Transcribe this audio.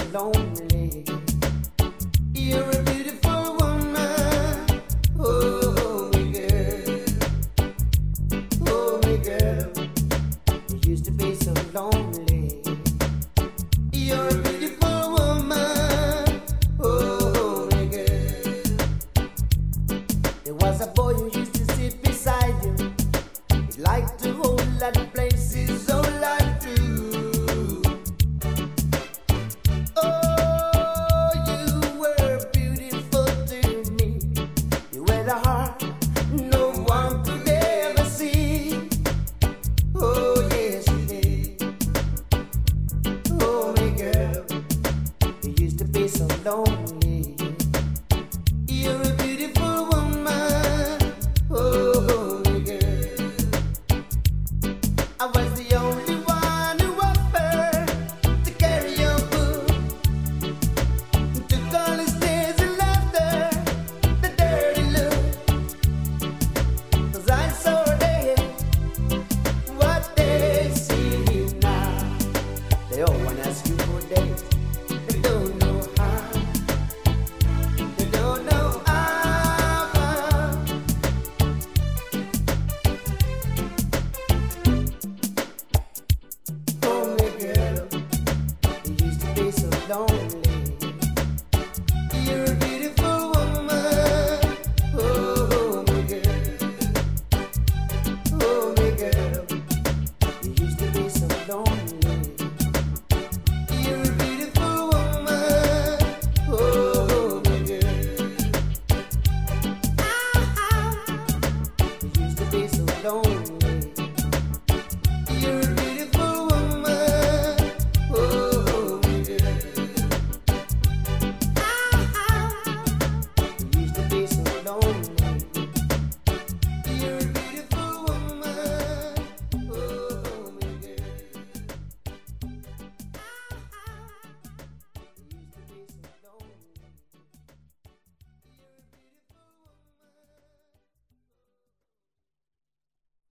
lonely. You're a beautiful woman. Oh, me girl. Oh, me girl. You used to be so lonely. You're a beautiful woman. Oh, me girl. There was a boy who used to sit beside you. He liked to hold that places so life too. Oh, you were beautiful to me. You had a heart no one could ever see. Oh, yes, you did. Oh, my girl, you used to be so lonely. You're a beautiful woman. Oh, my girl. I was the only one who offered to carry your book, took all his tears and laughter, the dirty look. 'Cause I saw them, what they see now. They all wanna ask you for dates.